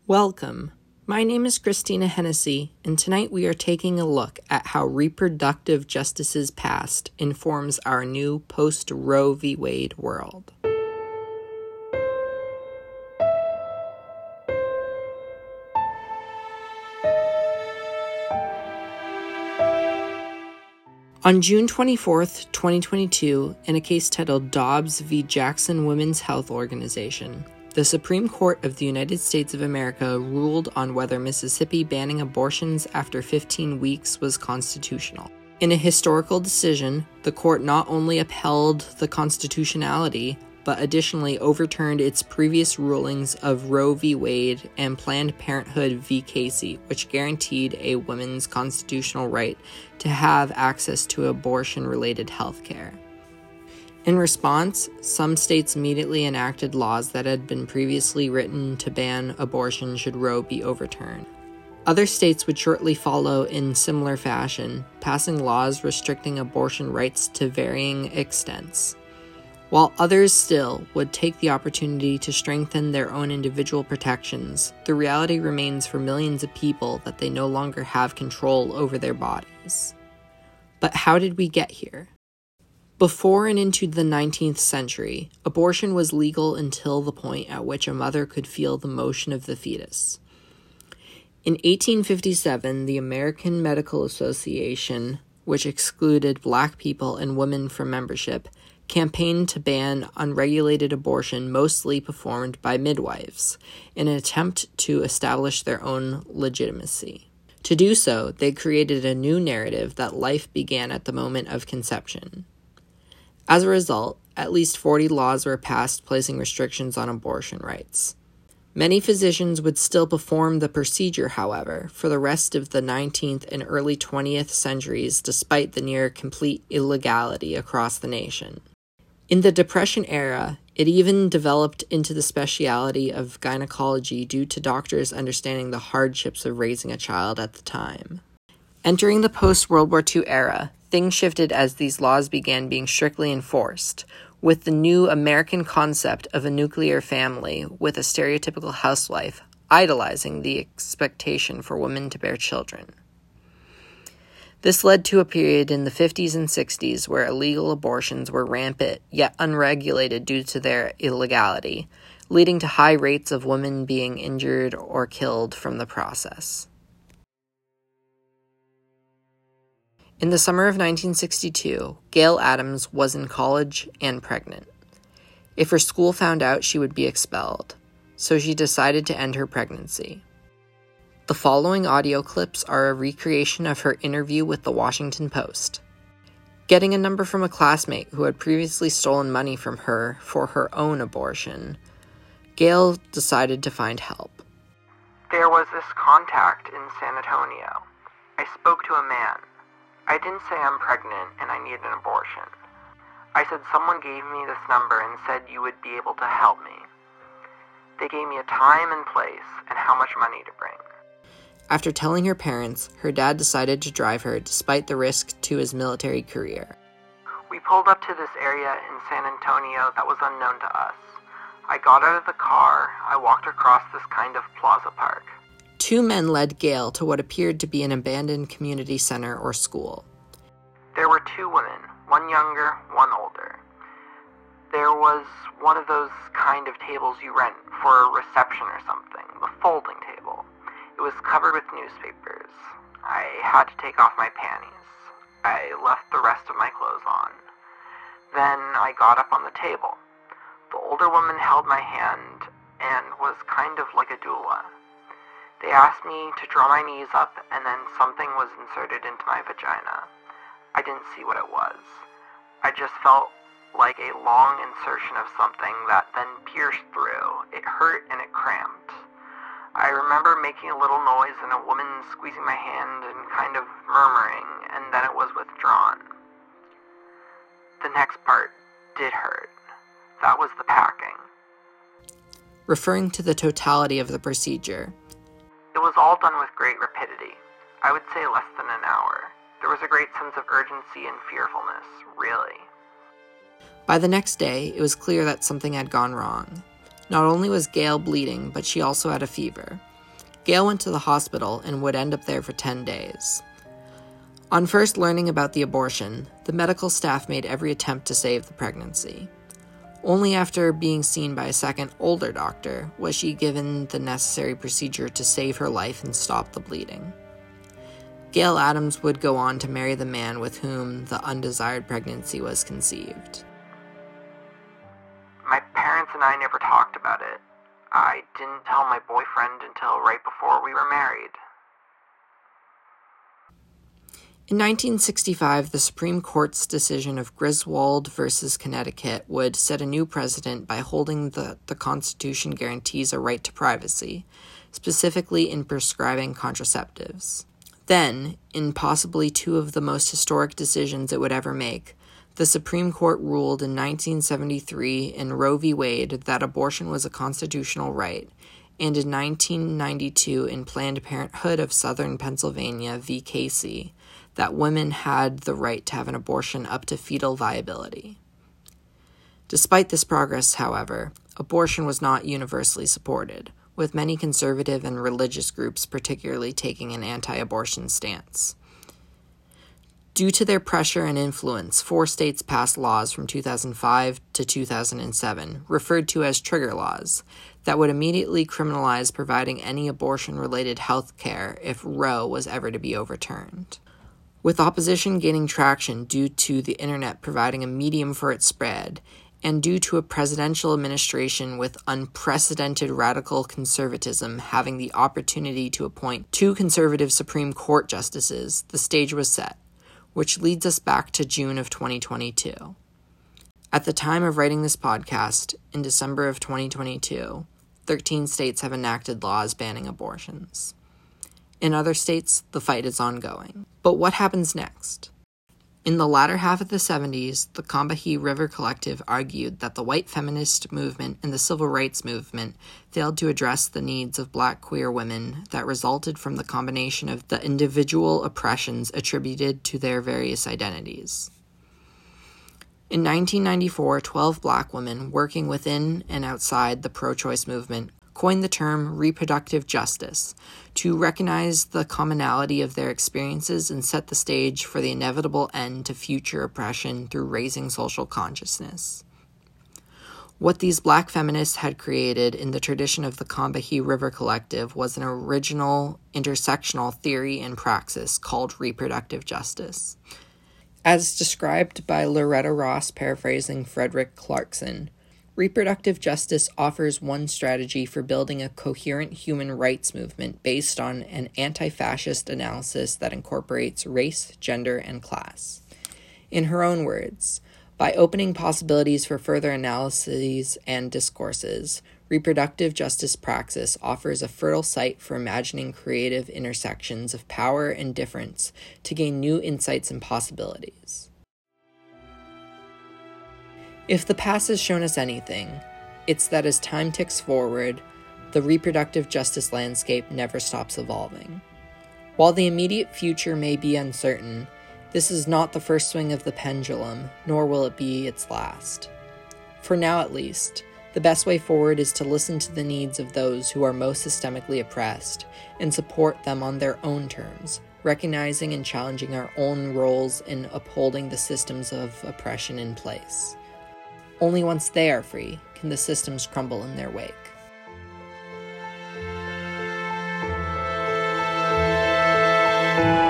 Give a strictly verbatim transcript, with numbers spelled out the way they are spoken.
Welcome. My name is Christina Hennessy, and tonight we are taking a look at how reproductive justice's past informs our new post-Roe v. Wade world. On June twenty-fourth, twenty twenty-two, in a case titled Dobbs v. Jackson Women's Health Organization, the Supreme Court of the United States of America ruled on whether Mississippi banning abortions after fifteen weeks was constitutional. In a historical decision, the court not only upheld the constitutionality, but additionally overturned its previous rulings of Roe v. Wade and Planned Parenthood v. Casey, which guaranteed a woman's constitutional right to have access to abortion-related health care. In response, some states immediately enacted laws that had been previously written to ban abortion should Roe be overturned. Other states would shortly follow in similar fashion, passing laws restricting abortion rights to varying extents, while others still would take the opportunity to strengthen their own individual protections. The reality remains for millions of people that they no longer have control over their bodies. But how did we get here? Before and into the nineteenth century, abortion was legal until the point at which a mother could feel the motion of the fetus. In eighteen fifty-seven, the American Medical Association, which excluded black people and women from membership, campaigned to ban unregulated abortion mostly performed by midwives, in an attempt to establish their own legitimacy. To do so, they created a new narrative that life began at the moment of conception. As a result, at least forty laws were passed placing restrictions on abortion rights. Many physicians would still perform the procedure, however, for the rest of the nineteenth and early twentieth centuries despite the near complete illegality across the nation. In the Depression era, it even developed into the specialty of gynecology due to doctors understanding the hardships of raising a child at the time. Entering the post-World War Two era, things shifted as these laws began being strictly enforced, with the new American concept of a nuclear family with a stereotypical housewife idolizing the expectation for women to bear children. This led to a period in the fifties and sixties where illegal abortions were rampant yet unregulated due to their illegality, leading to high rates of women being injured or killed from the process. In the summer of nineteen sixty-two, Gail Adams was in college and pregnant. If her school found out, she would be expelled, so she decided to end her pregnancy. The following audio clips are a recreation of her interview with the Washington Post. Getting a number from a classmate who had previously stolen money from her for her own abortion, Gail decided to find help. There was this contact in San Antonio. I spoke to a man. I didn't say I'm pregnant and I need an abortion. I said someone gave me this number and said you would be able to help me. They gave me a time and place and how much money to bring. After telling her parents, her dad decided to drive her despite the risk to his military career. We pulled up to this area in San Antonio that was unknown to us. I got out of the car, I walked across this kind of plaza park. Two men led Gail to what appeared to be an abandoned community center or school. There were two women, one younger, one older. There was one of those kind of tables you rent for a reception or something, the folding table. It was covered with newspapers. I had to take off my panties. I left the rest of my clothes on. Then I got up on the table. The older woman held my hand and was kind of like a doula. They asked me to draw my knees up, and then something was inserted into my vagina. I didn't see what it was. I just felt like a long insertion of something that then pierced through. It hurt and it cramped. I remember making a little noise and a woman squeezing my hand and kind of murmuring, and then it was withdrawn. The next part did hurt. That was the packing. Referring to the totality of the procedure, it was all done with great rapidity. I would say less than an hour. There was a great sense of urgency and fearfulness, really. By the next day, it was clear that something had gone wrong. Not only was Gail bleeding, but she also had a fever. Gail went to the hospital and would end up there for ten days. On first learning about the abortion, the medical staff made every attempt to save the pregnancy. Only after being seen by a second, older doctor was she given the necessary procedure to save her life and stop the bleeding. Gail Adams would go on to marry the man with whom the undesired pregnancy was conceived. My parents and I never talked about it. I didn't tell my boyfriend until right before we were married. In nineteen sixty-five, the Supreme Court's decision of Griswold versus Connecticut would set a new precedent by holding that the Constitution guarantees a right to privacy, specifically in prescribing contraceptives. Then, in possibly two of the most historic decisions it would ever make, the Supreme Court ruled in nineteen seventy-three in Roe v. Wade that abortion was a constitutional right, and in nineteen ninety-two in Planned Parenthood of Southern Pennsylvania v. Casey, that women had the right to have an abortion up to fetal viability. Despite this progress, however, abortion was not universally supported, with many conservative and religious groups particularly taking an anti-abortion stance. Due to their pressure and influence, four states passed laws from two thousand five to two thousand seven, referred to as trigger laws, that would immediately criminalize providing any abortion-related health care if Roe was ever to be overturned. With opposition gaining traction due to the internet providing a medium for its spread, and due to a presidential administration with unprecedented radical conservatism having the opportunity to appoint two conservative Supreme Court justices, the stage was set, which leads us back to June of twenty twenty-two. At the time of writing this podcast, in December of twenty twenty-two, thirteen states have enacted laws banning abortions. In other states, the fight is ongoing. But what happens next? In the latter half of the seventies, the Combahee River Collective argued that the white feminist movement and the civil rights movement failed to address the needs of black queer women that resulted from the combination of the individual oppressions attributed to their various identities. In nineteen ninety-four, twelve black women working within and outside the pro-choice movement coined the term reproductive justice to recognize the commonality of their experiences and set the stage for the inevitable end to future oppression through raising social consciousness. What these black feminists had created in the tradition of the Combahee River Collective was an original intersectional theory and praxis called reproductive justice. As described by Loretta Ross paraphrasing Frederick Clarkson, reproductive justice offers one strategy for building a coherent human rights movement based on an anti-fascist analysis that incorporates race, gender, and class. In her own words, by opening possibilities for further analyses and discourses, reproductive justice praxis offers a fertile site for imagining creative intersections of power and difference to gain new insights and possibilities. If the past has shown us anything, it's that as time ticks forward, the reproductive justice landscape never stops evolving. While the immediate future may be uncertain, this is not the first swing of the pendulum, nor will it be its last. For now at least, the best way forward is to listen to the needs of those who are most systemically oppressed and support them on their own terms, recognizing and challenging our own roles in upholding the systems of oppression in place. Only once they are free can the systems crumble in their wake. Thank you.